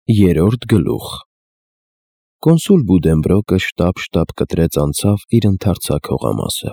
Երրորդ գլուխ Կոնսուլ Բուդենբրոկը շտապ կտրեց անցավ իր ընդարձակ հողամասը։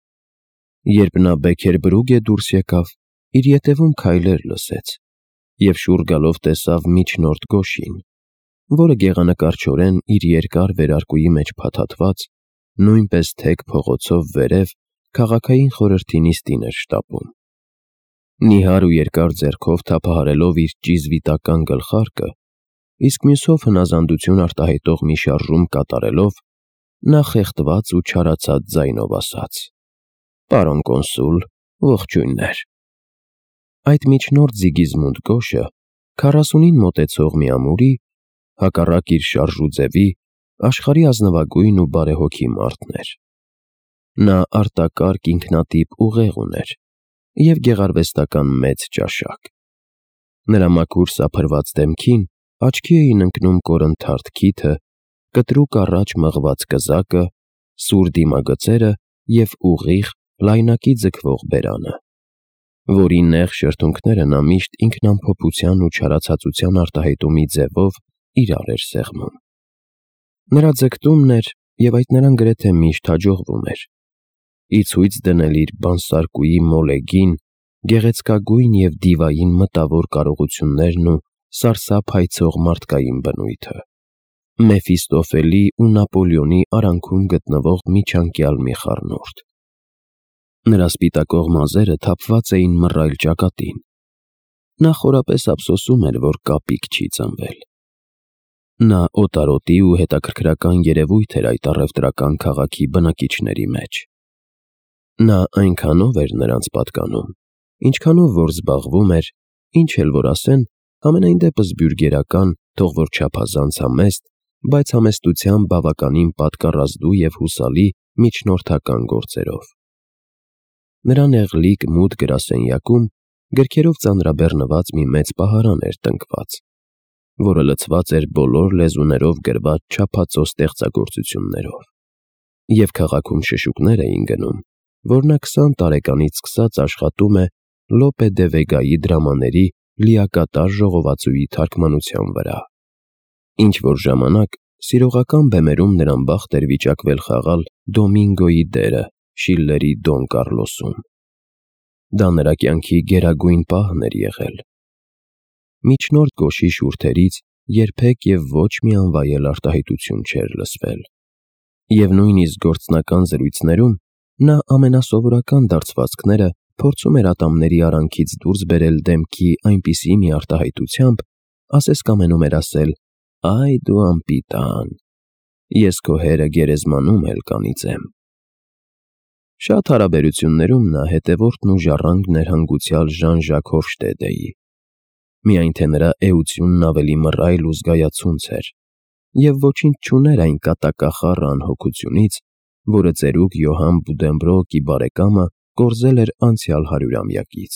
Երբ նա Բեքերբրուգե դուրս եկավ, իր ետևում քայլեր լսեց և շուռ գալով տեսավ միջնորդ Գոշին, որը գեղանկարչորեն իր երկար վերարկուի մեջ փաթաթված, նույնպես թեք փողոցով վերև քաղաքային խորհրդի նիստին էր շտապում։ Նիհար ու երկար ձեռքով թափահարելով իր ճիզվիտական գլխարկը, իսկ մյուսով հնազանդություն արտահայտող մի շարժում կատարելով, նա խեղդված ու չարացած ձայնով ասաց. «Պարոն կոնսուլ, ողջույններ»։ Այդ միջնորդ Զիգիզմունդ Գոշը 40-ին մոտեցող մի ամուրի, հակառակ իր շարժուձևի, աշխարհի ազնվագույն ու բարեհոգի մարդն էր։ Նա արտակարգ ինքնատիպ ուղեղ ուներ և գեղարվեստական մեծ ճաշակ։ Նրա մաքուր սափրված դեմքին աչքի էին ընկնում կորնթարթ քիթը, կտրուկ առաջ մղված կզակը, սուր դիմագծերը և ուղիղ, լայնակի ձգվող բերանը, որի նեղ շրթունքները նա միշտ ինքնամփոփության ու չարացածության արտահայտումի ձևով իրար էր սեղմում։ Նրա ձգտումն էր, և այդ նրան գրեթե միշտ հաջողվում էր, ի ցույց դնել իր բանսարկուի մոլեգին, գեղեցկագույն և դիվային մտավոր կարողություններն ու սարսափ հայցող մարդկային բնույթը, Մեֆիստոֆելի ու Նապոլեոնի արանքում գտնվող միջանկյալ մի խառնուրդ։ Նրա սպիտակող մազերը թափված էին մռայլ ճակատին։ Նա խորապես ափսոսում էր, որ կապիկ չի ծնվել։ Նա օտարոտի ու հետաքրքրական երևույթ էր այդ առևտրական քաղաքի բնակիչների մեջ։ Նա այնքանով էր նրանց պատկանում, ինչքանով որ զբաղվում էր, ինչ էլ որ ասեն, համենայն դեպս բյուրգերական, թող որ չափազանց համեստ, բայց համեստությամբ բավականին պատկառազդու և հուսալի միջնորդական գործերով։ Նրա նեղլիկ մութ գրասենյակում գրքերով ծանրաբեռնված մի մեծ պահարան էր տնկված, որը լցված էր բոլոր լեզուներով գրված չափածո ստեղծագործություններով, և քաղաքում շշուկներ էին գնում, որ նա 20 տարեկանից սկսած աշխատում է Լոպե դե Վեգայի դրամաների լիակատար ժողովածուի թարգմանության վրա։ Ինչ-որ ժամանակ սիրողական բեմերում նրան բախտ էր վիճակվել խաղալ Դոմինգոյի դերը Շիլլերի Դոն Կառլոսում։ Դա նրա կյանքի գերագույն պահն էր եղել։ Միջնորդ Գոշի շուրթերից երբեք և ոչ մի անվայել արտահայտություն չէր լսվել, և նույնիսկ գործնական զրույցներում նա ամենասովորական դարձվածքները փորձում էր ատամների արանքից դուրս բերել դեմքի այնպիսի մի արտահայտությամբ, ասես կամենում էր ասել. «Այ դու անպիտան, ես քո հերը գերեզմանում էլ կանիծեմ»։ Շատ հարաբերություններում նա հետևորդն ու ժառանգն էր հանգուցյալ Ժան-Ժակ Հոֆշտեդեի, միայն թե նրա էությունն ավելի մռայլ ու զգայացունց էր, և ոչինչ չուներ այն կատակախառ անհոգությունից, որը ծերուկ Յոհան Բուդենբրոկի բարեկամը կորզել էր անցյալ 100-ամյակից։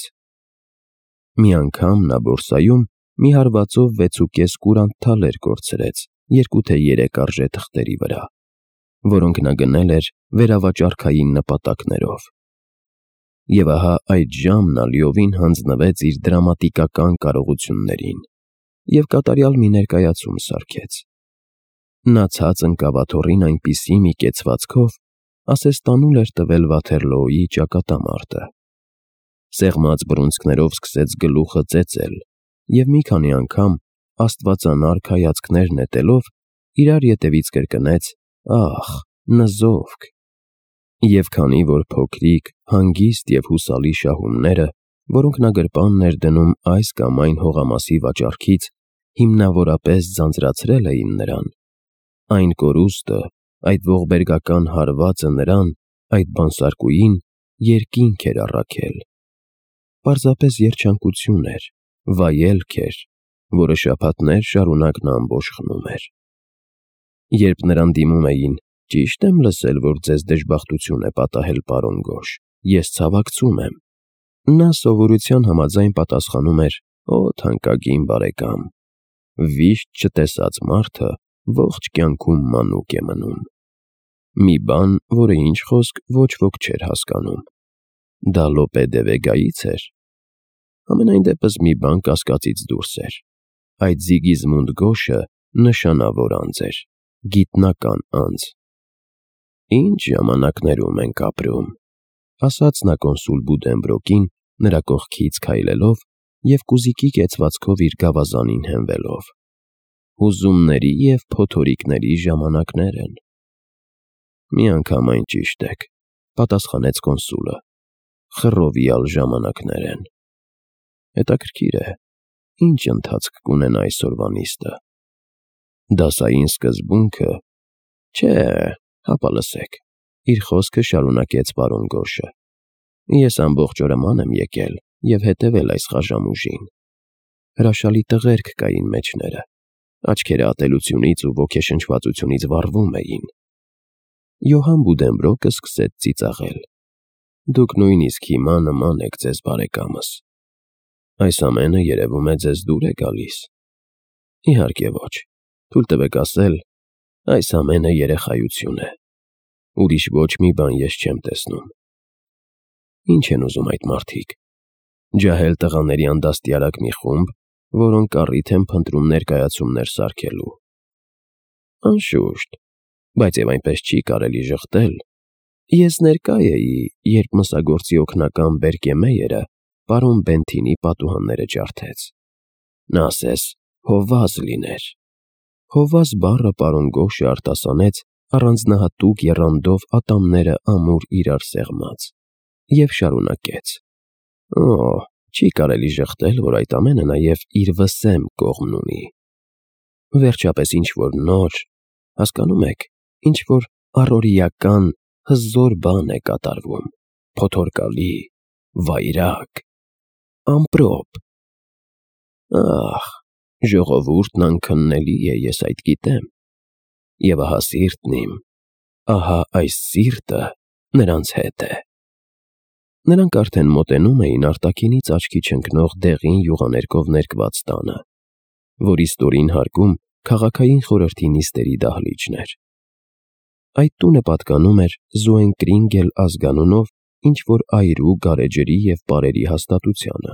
Մի անգամ նա բորսայում մի հարվածով 6.5 կուրանտ թալեր կորցրեց 2 թե 3 արժե թղթերի վրա, որոնք նա գնել էր վերավաճառքային նպատակներով։ Եվ ահա այդժամ նա լիովին հանձնվեց իր դրամատիկական կարողություններին և կատարյալ մի ներկայացում սարքեց։ Նա ցած ընկավ աթոռին այնպիսի մի կեցվածքով, ասես տանուլ էր տվել Վաթերլոուի ճակատամարտը։ Սեղմած բռունցքներով սկսեց գլուխը ծեծել և մի քանի անգամ, աստվածանարք հայացքներ նետելով, իրար ետևից կրկնեց. «Ախ, նզովք»։ Եվ քանի որ փոքրիկ, հանգիստ և հուսալի շահումները, որոնք նա գրպանն էր դնում այս կամ այն հողամասի վաճառքից, հիմնավորապես ձանձրացրել էին նրան, այն կորուստը, այդ ողբերգական հարվածը նրան, այդ բանսարկուին, երկինք էր առաքել։ Պարզապես երջանկություն էր, վայելք էր, որը շաբաթներ շարունակ նա ամբոշխնում էր։ Երբ նրան դիմում էին. «Ճիշտ եմ լսել, որ ձեզ դժբախտություն է պատահել, պարոն Գոշ, ես ցավակցում եմ», նա սովորության համաձայն պատասխանում էր. «Օ, թանկագին բարեկամ, վիշտ չտեսած մարդը ողջ կյանքում մանուկ է մնում»։ Մի բան, որը ինչ խոսք ոչ ոք չէր հասկանում։ Դա Լոպե դե Վեգայից էր։ Համենայն դեպս մի բան կասկածից դուրս էր։ այդ Զիգիզմունդ Գոշը նշանավոր անձ էր, գիտնական անձ։ «Ինչ ժամանակներում ենք ապրում», ասաց նա կոնսուլ Բուդենբրոկին, նրա կողքից քայլելով և կուզիկի կեցվածքով իր գավազանին հենվելով։ «Հուզումների և փոթորիկների ժամանակներ են»։ «Միանգամայն ճիշտ եք», պատասխանեց կոնսուլը, «խռովյալ ժամանակներ են»։ «Հետաքրքիր է, ինչ ընթացք կունենա այսօրվա նիստը»։ «Դասային սկզբունքը»։ «Չէ, հապա լսեք», իր խոսքը շարունակեց պարոն Գոշը։ «Ես ամբողջ օրը ման եմ եկել և հետևել այս խաժամուժին։ Հրաշալի տղերք կային մեջները, աչքերը ատելությունից ու ոգեշնչվածությունից վառվում էին»։ Յոհան Բուդենբրոկը սկսեց ծիծաղել։ «Դուք նույնիսկ հիմա նման եք ձեզ բարեկամս։ Այս ամենը երևում է ձեզ դուր է գալիս»։ «Իհարկե ոչ, թույլ տվեք ասել, այս ամենը երեխայություն է։ Ուրիշ ոչ մի բան ես չեմ տեսնում»։ «Ինչ են ուզում այդ մարդիկ։ Ջահել տղաների անդաստիարակ մի խումբ, որոնք առիթ են փնտրում ներկայացումներ սարքելու»։ «Անշուշտ, բայց և այնպես չի կարելի ժխտել։ Ես ներկա էի, երբ մսագործի օգնական Բերկեմեյերը պարոն Բենթինի պատուհանները ջարդեց։ Նա ասես հովազ լիներ»։ «Հովազ» բառը պարոն Գոշը արտասանեց առանձնահատուկ եռանդով ատամները ամուր իրար սեղմած և շարունակեց. «Օ, չի կարելի ժխտել, որ այդ ամենը նաև իր վսեմ կողմն ունի։ Վերջապես ինչ-որ նոր, հասկանում եք, ինչ-որ առօրեական, հզոր բան է կատարվում, փոթորկալի, վայրագ, ամպրոպ։ Ահ, ժողովուրդն անքննելի է, ես այդ գիտեմ։ Եվ ահա սիրտն իմ, ահա այս սիրտը նրանց հետ է»։ Նրանք արդեն մոտենում էին արտաքինից աչքի չընկնող դեղին յուղաներկով ներկված տանը, որի ստորին հարկում քաղաքային խորհրդի նիստերի դահլիճն էր։ Այդ տունը պատկանում էր Զոենկրինգել ազգանունով ինչ-որ այրու, գարեջրի և պարերի հաստատությանը,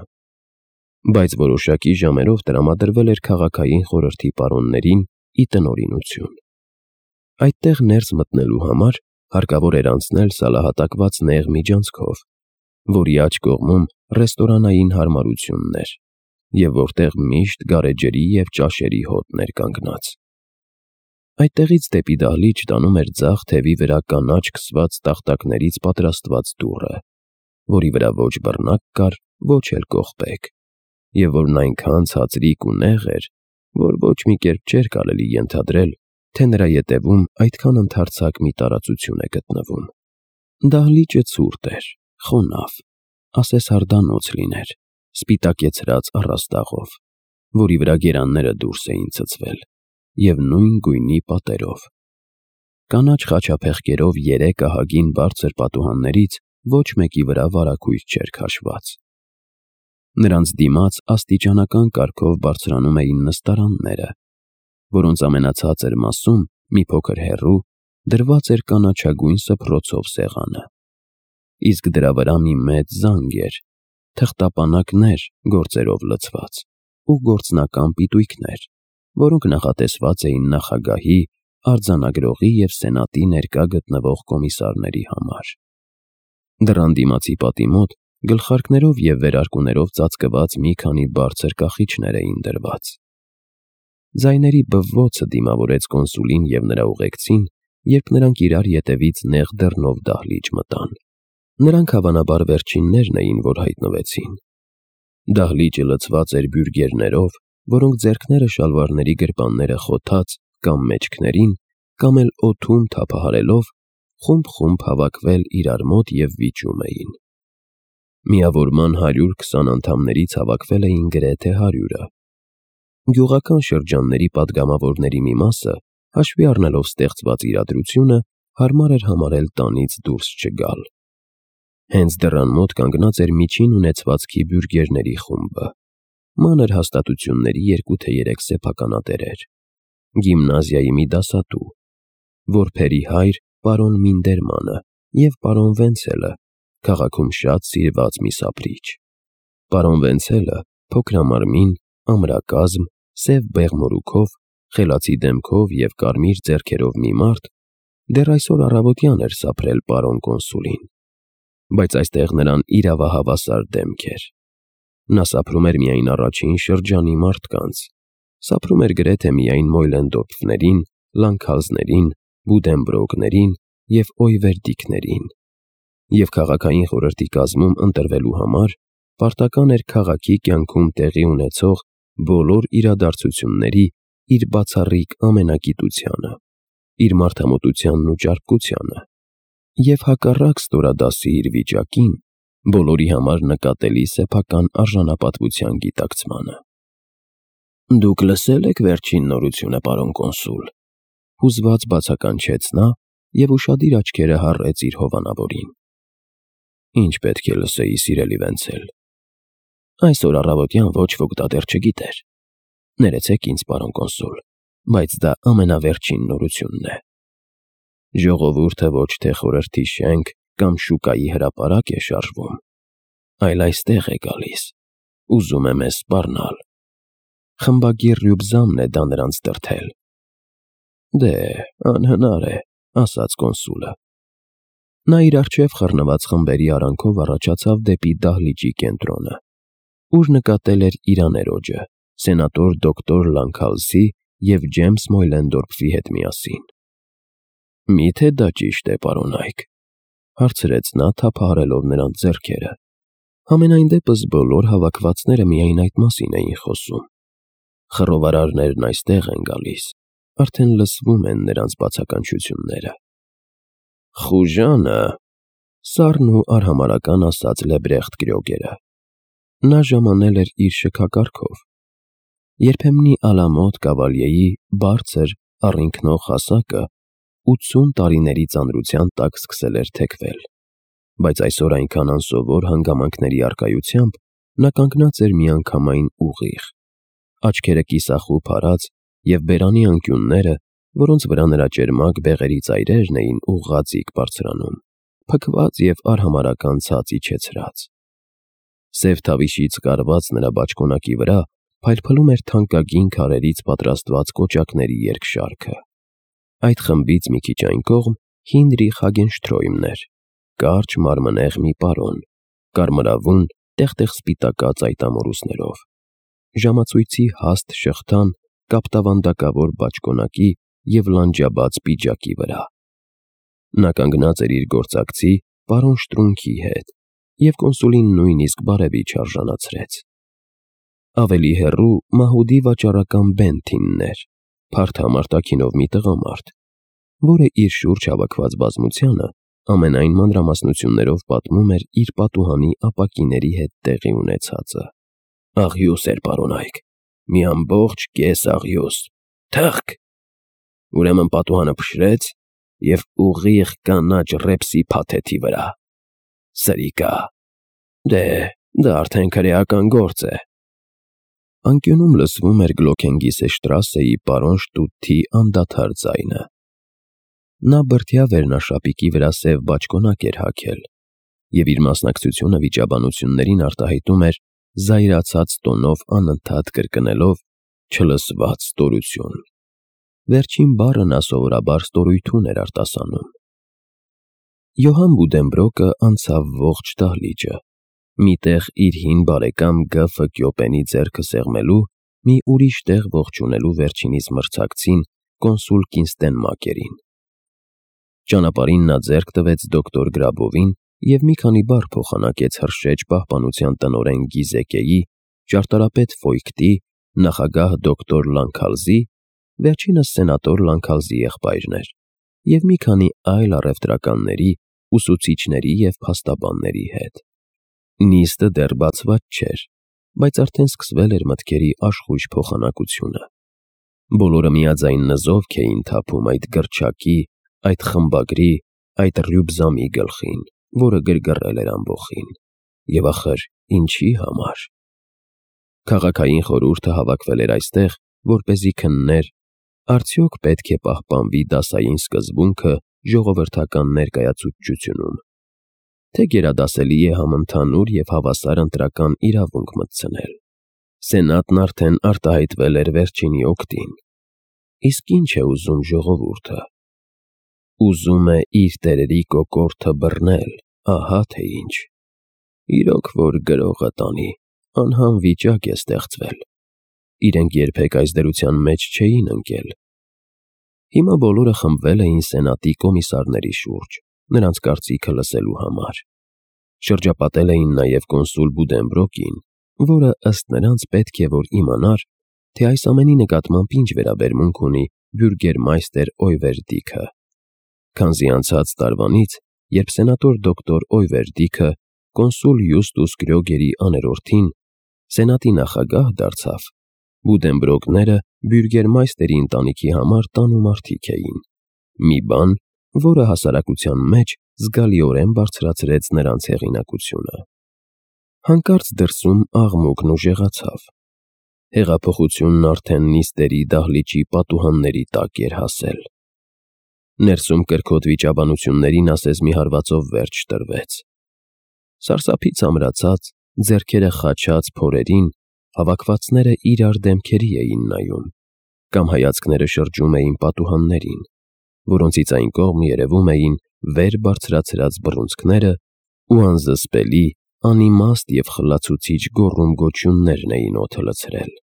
բայց որոշակի ժամերով տրամադրվել էր քաղաքային խորհրդի պարոններին ի տնօրինություն։ Այդտեղ ներս մտնելու համար հարկավոր էր անցնել սալահատակված նեղ միջանցքով, որի աջ կողմում ռեստորանային հարմարությունն էր, և որտեղ միշտ գարեջրի և ճաշերի հոտն էր կանգնած։ Այդտեղից դեպի դահլիճ տանում էր ձախ թևի վրա կանաչ քսված տախտակներից պատրաստված դուռը, որի վրա ոչ բռնակ կար, ոչ էլ կողպեք, և որն այնքան ցածրիկ ու նեղ էր, որ ոչ մի կերպ չէր կարելի ենթադրել, թե նրա ետևում այդքան ընդարձակ մի տարածություն է գտնվում։ Դահլիճը ցուրտ էր, խոնավ, ասես հարդանոց լիներ, սպիտակեցրած առաստաղով, որի վրա գերանները դուրս էին ցցվել, և նույն գույնի պատերով։ Կանաչ խաչափեղկերով 3 ահագին բարձր պատուհաններից ոչ մեկի վրա վարագույր չէր քաշված։ Նրանց դիմաց աստիճանական կարգով բարձրանում էին նստարանները, որոնց ամենացածր մասում, մի փոքր հեռու, դրված էր կանաչագույն սփռոցով սեղանը, իսկ դրա վրա մի մեծ զանգ էր, թղթապանակներ գործերով լցված ու գործնական պիտույքներ, որոնք նախատեսված էին նախագահի, արձանագրողի և սենատի ներկա գտնվող կոմիսարների համար։ Դռան դիմացի պատի մոտ գլխարկներով և վերարկուներով ծածկված մի քանի բարձր կախիչներ էին դրված։ Ձայների բվոցը դիմավորեց կոնսուլին և նրա ուղեկցին, երբ նրանք իրար ետևից նեղ դռնով դահլիճ մտան։ Նրանք հավանաբար վերջիններն էին, որ հայտնվեցին։ Դահլիճը լցված էր բյուրգերներով, որոնք ձեռքները շալվարների գրպանները խոթած կամ մեջքներին, կամ էլ օդում թափահարելով, խումբ-խումբ հավաքվել իրար մոտ և վիճում էին։ Միավորման 120 անդամներից հավաքվել էին գրեթե 100-ը։ Գյուղական շրջանների պատգամավորների մի մասը, հաշվի առնելով ստեղծված իրադրությունը, հարմար էր համարել տանից դուրս չգալ։ Հենց դռան մոտ կանգնած էր միջին ունեցվածքի բյուրգերների խումբը, մանր հաստատությունների 2 թե 3 սեփականատերեր, գիմնազիայի մի դասատու, որբերի հայր պարոն Մինդերմանը և պարոն Վենցելը, քաղաքում շատ սիրված մի սափրիչ։ Պարոն Վենցելը փոքրամարմին, ամրակազմ, սև բեղմորուքով, խելացի դեմքով և կարմիր ձեռքերով մի մարդ դեռ այսօր առավոտյան էր սափրել պարոն կոնսուլին, բայց այստեղ նրան իրավահավասար դեմք էր։ Նա սափրում էր միայն առաջին շրջանի մարդկանց, սափրում էր գրեթե միայն Մոյլենդորֆներին, Լանքհալզներին, Բուդենբրոկներին և Օյվերդիկներին, և քաղաքային խորհրդի կազմում ընտրվելու համար պարտական էր քաղաքի կյանքում տեղի ունեցող բոլոր իրադարձությունների իր բացառիկ ամենագիտությանը, իր մարդամոտությանն ու ճարպկությանը և հակառակ ստորադասի իր վիճակին բոլորի համար նկատելի սեփական արժանապատվության գիտակցմանը։ «Դուք լսել եք վերջին նորությունը, պարոն կոնսուլ», հուզված բացականչեց նա և ուշադիր աչքերը հառեց իր հովանավորին։ «Ինչ պետք է լսեի, սիրելի Վենցել։ Այսօր առավոտյան ոչ ոք դա դեռ չգիտեր։ Ներեցեք ինձ, պարոն կոնսուլ, բայց դա ամենավերջին նորությունն է։ Ժողովուրդը ոչ թե խորհրդի շենք կամ շուկայի հրապարակ է շարժվում, այլ այստեղ է գալիս, ուզում է մեզ սպառնալ։ Խմբագիր Ռյուբզամն է դա նրանց դրդել»։ «Դե, անհնար է», ասաց կոնսուլը։ Նա իր առջև խռնված խմբերի արանքով առաջացավ դեպի դահլիճի կենտրոնը, ուր նկատել էր իր աներոջը, սենատոր դոկտոր Լանքհալզի և Ջեյմս Մոյլենդորֆի հետ միասին։ «Միթե դա ճիշտ է, պարոն Այք», հարցրեց նա թափահարելով նրանց ձեռքերը։ Համենայն դեպս բոլոր հավաքվածները միայն այդ մասին էին խոսում։ Խռովարարներն այստեղ են գալիս, արդեն լսվում են նրանց բացականչությունները։ «Խուժանը», սառն ու արհամարհական ասաց Լեբրեխտ Կրյոգերը։ Նա ժամանել էր իր շքակառքով։ Երբեմնի ալամոտ կավալյեի բարձր, առինքնող հասակը 80 տարիների ծանրության տակ սկսել էր թեքվել, բայց այսօր այնքան անսովոր հանգամանքների առկայությամբ նա կանգնած էր միանգամայն ուղիղ, աչքերը կիսախու փարած և բերանի անկյունները, որոնց վրա նրա ճերմակ բեղերի ծայրերն էին ուղղաձիգ բարձրանում, փքված և արհամարհական ցած իջեցրած։ Սև թավիշից կարված նրա բաճկոնակի վրա փայլփլում էր թանկագին քարերից պատրաստված կոճակների երկշարքը։ Այդ խմբից մի քիչ այն կողմ Հինրիխ Հագենշտրոյմն էր, կարճ մարմնեղ մի պարոն, կարմրավուն, տեղ-տեղ սպիտակած այտամորուսներով, ժամացույցի հաստ շղթան կապտավանդակավոր բաճկոնակի և լանջաբաց պիջակի վրա։ Նա կանգնած էր իր գործակցի պարոն Շտրունքի հետ և կոնսուլին նույնիսկ բարևի չարժանացրեց։ Ավելի հեռու Մահուդի վաճառական Բենթինն էր, փարթ համարտակինով մի տղամարդ, որը իր շուրջ հավաքված բազմությանը ամենայն մանրամասնություններով պատմում էր իր պատուհանի ապակիների հետ տեղի ունեցածը։ Աղյուս էր, պարոն Այք, մի ամբողջ կես աղյուս, թըղկ։ Ուրեմն պատուհանը փշրեց և ուղիղ կանաչ ռեպսի փաթեթի վրա։ Սրիկա։ Դե, դա արդեն քրեական գործ է։ Անկյունում լսվում էր Գլոքենգիսեշտրասեի պարոն Շտուտթի անդադար ձայնը։ Նա բրդյա վերնաշապիկի վրա սև բաճկոնակ էր հագել և իր մասնակցությունը վիճաբանություններին արտահայտում էր զայրացած տոնով անընդհատ կրկնելով «չլսված ստորություն»։ Վերջին բառը նա սովորաբար ստորույթուն էր արտասանում։ Յոհան Բուդենբրոկը անցավ ողջ դահլիճը, մի տեղ իր հին բարեկամ Գ.Ֆ. Կյոպենի ձեռքը սեղմելու, մի ուրիշ տեղ ողջունելու վերջինիս մրցակցին կոնսուլ Կինստենմակերին։ Ճանապարհին նա ձեռք տվեց դոկտոր Գրաբովին և մի քանի բառ փոխանակեց հրշեջ պահպանության տնօրեն Գիզեկեի, ճարտարապետ Ֆոյկտի, նախագահ դոկտոր Լանքհալզի, վերջինս սենատոր Լանքհալզի եղբայրն էր, և մի քանի այլ առևտրականների, ուսուցիչների և փաստաբանների հետ։ Նիստը դեռ բացված չէր, բայց արդեն սկսվել էր մտքերի աշխույժ փոխանակությունը։ Բոլորը միաձայն նզովք էին թափում այդ գրչակի, այդ խմբագրի, այդ Ռյուբզամի գլխին, որը գրգռել էր ամբոխին։ Եվ ախր ինչի համար։ Քաղաքային խորհուրդը հավաքվել էր այստեղ, որպեսզի քններ, արդյոք պետք է պահպանվի դասային սկզբունքը ժողովրդական ներկայացուցչությունում, թե գերադասելի է համընդհանուր և հավասար ընտրական իրավունք մտցնել։ Սենատն արդեն արտահայտվել էր վերջինի օգտին։ Իսկ ինչ է ուզում ժողովուրդը։ Ուզում է իր տերերի կոկորդը բռնել, ահա թե ինչ։ Իրոք որ գրողը տանի, անհան վիճակ է ստեղծվել։ Իրենք երբեք այս դրության մեջ չէին ընկել։ Հիմա բոլորը խմբվել էին սենատի կոմիսարների շուրջ, նրանց կարծիքը լսելու համար։ Շրջապատել էին նաև կոնսուլ Բուդենբրոկին, որը ըստ նրանց պետք է որ իմանար, թե այս ամենի նկատմամբ ինչ վերաբերմունք ունի բյուրգերմայստեր Օյվերդիքը։ Քանզի անցած տարվանից, երբ սենատոր դոկտոր Օյվերդիքը կոնսուլ Յուստուս Գրյոգերի աներորդին սենատի նախագահ դարձավ, Բուդենբրոկները բյուրգերմայստերի ընտանիքի համար տանու մարդիկ էին, մի բան, որը հասարակության մեջ զգալիորեն բարձրացրեց նրանց հեղինակությունը։ Հանկարծ դրսում աղմուկն ուժեղացավ։ Հեղափոխությունն արդեն նիստերի դահլիճի պատուհանների տակ էր հասել։ Ներսում կրքոտ վիճաբանություններին ասես մի հարվածով վերջ տրվեց։ Սարսափից ամրացած, ձեռքերը խաչած փորերին հավաքվածները իրար դեմքերի էին նայում, կամ հայացքները շրջում էին պատուհաններին, որոնցից այն կողմ երևում էին վեր բարձրացրած բռունցքները ու անզսպելի, անիմաստ և խլացուցիչ գոռում-գոչյուններն էին օդը լցրել։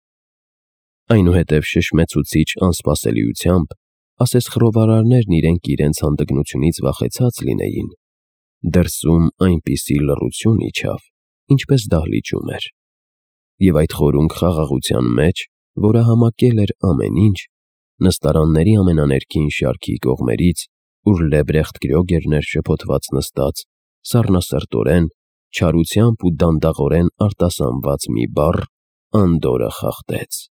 Այնուհետև շշմեցուցիչ անսպասելիությամբ, ասես խռովարարներն իրենց հանդգնությունից վախեցած լինեին, դրսում այնպիսի լռություն իջավ, ինչպես դահլիճում էր։ Եվ այդ խորունկ խաղաղության մեջ, որը համակել էր ամեն ինչ, նստարանների ամենաներկին շարքի կողմերից, ուր Լեբրեխտ Գրյոգերն էր շփոթված նստած, սառնասրտորեն, չարությամբ ու դանդաղորեն արտասանված մի բառ Անդորրը խախտեց։